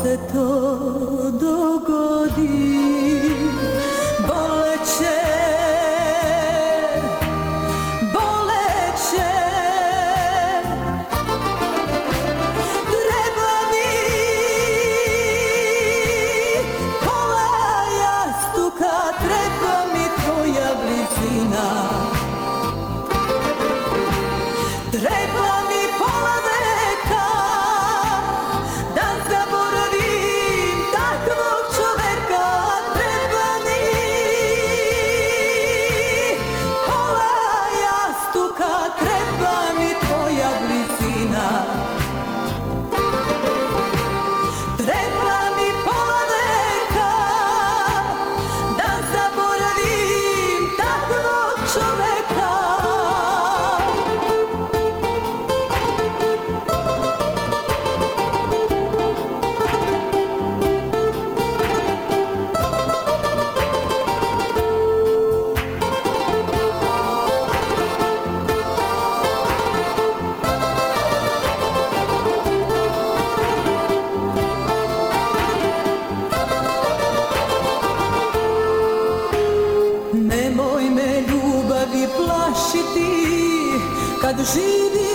se to dogodi, boleće, boleće. Treba mi pola jastuka, treba mi tvoja blizina. Treba mi pola veka da zaboravim takvog čoveka. Treba mi pola jastuka, treba mi tvoja blizina. Treba mi pola veka da zaboravim takvog čoveka. Nemoj me ljubavi plašiti kad živim